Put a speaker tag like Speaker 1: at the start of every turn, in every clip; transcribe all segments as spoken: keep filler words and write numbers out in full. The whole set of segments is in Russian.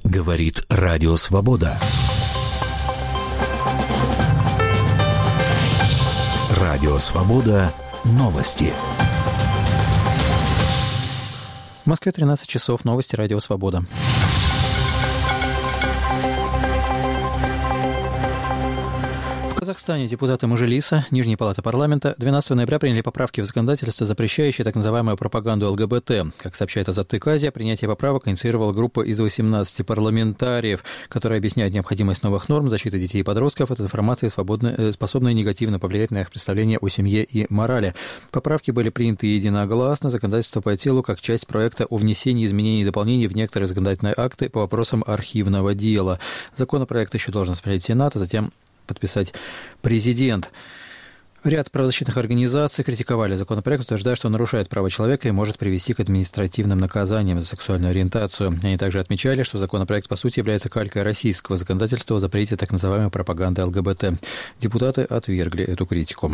Speaker 1: Говорит Радио Свобода. Радио Свобода. Новости.
Speaker 2: В Москве тринадцать часов. Новости Радио Свобода. В Казахстане депутаты Мажилиса, Нижней палаты парламента, двенадцатого ноября приняли поправки в законодательство, запрещающие так называемую пропаганду ЛГБТ. Как сообщает Азаттык Азия, принятие поправок инициировала группа из восемнадцати парламентариев, которая объясняет необходимость новых норм защиты детей и подростков от информации, способной негативно повлиять на их представление о семье и морали. Поправки были приняты единогласно. Законодательство по телу как часть проекта о внесении изменений и дополнений в некоторые законодательные акты по вопросам архивного дела. Законопроект еще должен смотреть Сенат, а затем подписать президент. Ряд правозащитных организаций критиковали законопроект, утверждая, что он нарушает права человека и может привести к административным наказаниям за сексуальную ориентацию. Они также отмечали, что законопроект, по сути, является калькой российского законодательства о запрете так называемой пропаганды ЛГБТ. Депутаты отвергли эту критику.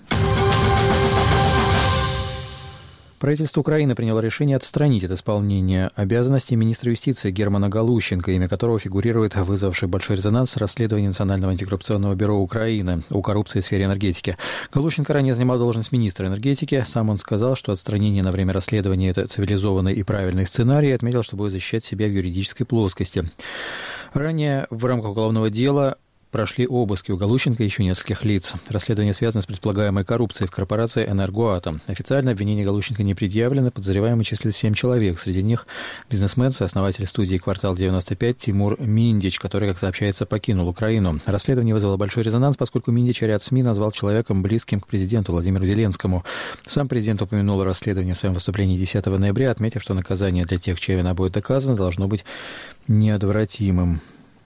Speaker 2: Правительство Украины приняло решение отстранить от исполнения обязанностей министра юстиции Германа Галущенко, имя которого фигурирует вызвавший большой резонанс расследование Национального антикоррупционного бюро Украины о коррупции в сфере энергетики. Галущенко ранее занимал должность министра энергетики. Сам он сказал, что отстранение на время расследования – это цивилизованный и правильный сценарий, и отметил, что будет защищать себя в юридической плоскости. Ранее в рамках уголовного дела прошли обыски у Галущенко и еще нескольких лиц. Расследование связано с предполагаемой коррупцией в корпорации «Энергоатом». Официально обвинения Галущенко не предъявлены, подозреваемые числятся семь человек. Среди них бизнесмен, сооснователь студии «Квартал девяносто пять» Тимур Миндич, который, как сообщается, покинул Украину. Расследование вызвало большой резонанс, поскольку Миндич ряд СМИ назвал человеком, близким к президенту Владимиру Зеленскому. Сам президент упомянул расследование в своем выступлении десятого ноября, отметив, что наказание для тех, чья вина будет доказана, должно быть неотвратимым.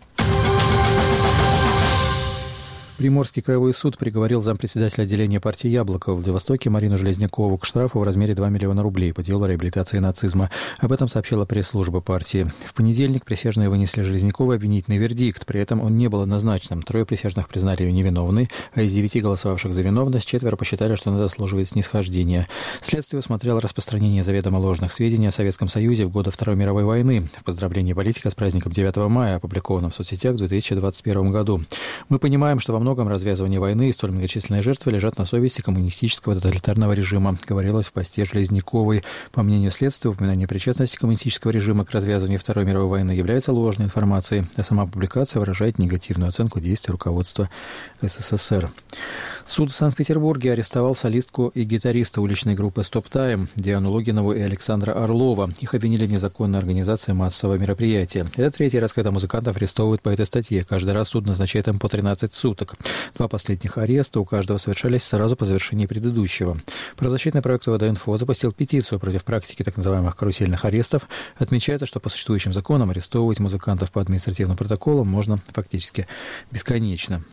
Speaker 2: Приморский краевой суд приговорил зампредседателя отделения партии «Яблоко» в Владивостоке Марину Железнякову к штрафу в размере два миллиона рублей по делу реабилитации нацизма. Об этом сообщила пресс-служба партии. В понедельник присяжные вынесли Железнякову обвинительный вердикт. При этом он не был однозначным. Трое присяжных признали ее невиновной, а из девяти голосовавших за виновность четверо посчитали, что она заслуживает снисхождения. Следствие усмотрело распространение заведомо ложных сведений о Советском Союзе в годы Второй мировой войны. В поздравлении политика с праздником девятого мая, опубликовано в соцсетях в две тысячи двадцать первом году. Мы понимаем, что во многом развязывание войны и столь многочисленные жертвы лежат на совести коммунистического тоталитарного режима, говорилось в посте Железняковой. По мнению следствия, упоминание причастности коммунистического режима к развязыванию Второй мировой войны является ложной информацией, а сама публикация выражает негативную оценку действий руководства СССР. Суд в Санкт-Петербурге арестовал солистку и гитариста уличной группы «Стоп Тайм» Диану Логинову и Александра Орлова. Их обвинили в незаконной организации массового мероприятия. Это третий раз, когда музыкантов арестовывают по этой статье. Каждый раз суд назначает им по тринадцать суток. Два последних ареста у каждого совершались сразу по завершении предыдущего. Правозащитный проект ОВД-Инфо запустил петицию против практики так называемых карусельных арестов. Отмечается, что по существующим законам арестовывать музыкантов по административным протоколам можно фактически бесконечно.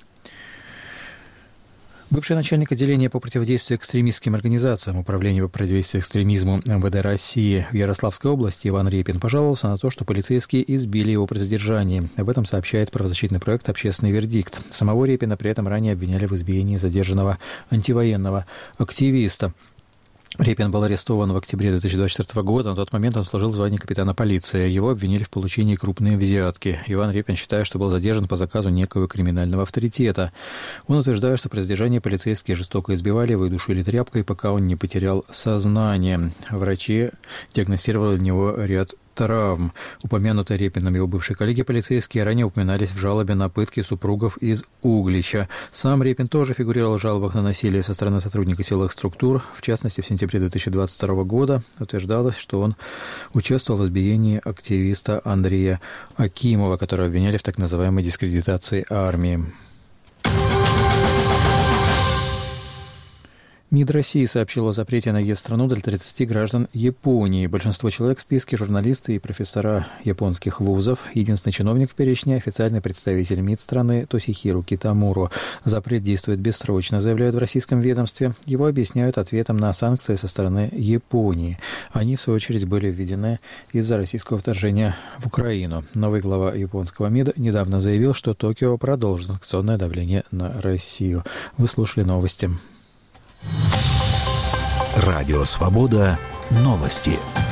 Speaker 2: Бывший начальник отделения по противодействию экстремистским организациям Управления по противодействию экстремизму МВД России в Ярославской области Иван Репин пожаловался на то, что полицейские избили его при задержании. Об этом сообщает правозащитный проект «Общественный вердикт». Самого Репина при этом ранее обвиняли в избиении задержанного антивоенного активиста. Репин был арестован в октябре две тысячи двадцать четвёртого года. На тот момент он служил в звании капитана полиции. Его обвинили в получении крупной взятки. Иван Репин считает, что был задержан по заказу некого криминального авторитета. Он утверждает, что при задержании полицейские жестоко избивали его и душили тряпкой, пока он не потерял сознание. Врачи диагностировали у него ряд травм. Упомянутые Репином его бывшие коллеги полицейские ранее упоминались в жалобе на пытки супругов из Углича. Сам Репин тоже фигурировал в жалобах на насилие со стороны сотрудников силовых структур. В частности, в сентябре две тысячи двадцать второго года утверждалось, что он участвовал в избиении активиста Андрея Акимова, которого обвиняли в так называемой дискредитации армии. МИД России сообщил о запрете на въезд в страну для тридцати граждан Японии. Большинство человек в списке – журналисты и профессора японских вузов. Единственный чиновник в перечне – официальный представитель МИД страны Тосихиру Китамуро. Запрет действует бессрочно, заявляют в российском ведомстве. Его объясняют ответом на санкции со стороны Японии. Они, в свою очередь, были введены из-за российского вторжения в Украину. Новый глава японского МИДа недавно заявил, что Токио продолжит санкционное давление на Россию. Вы слушали новости.
Speaker 1: Радио Свобода. Новости.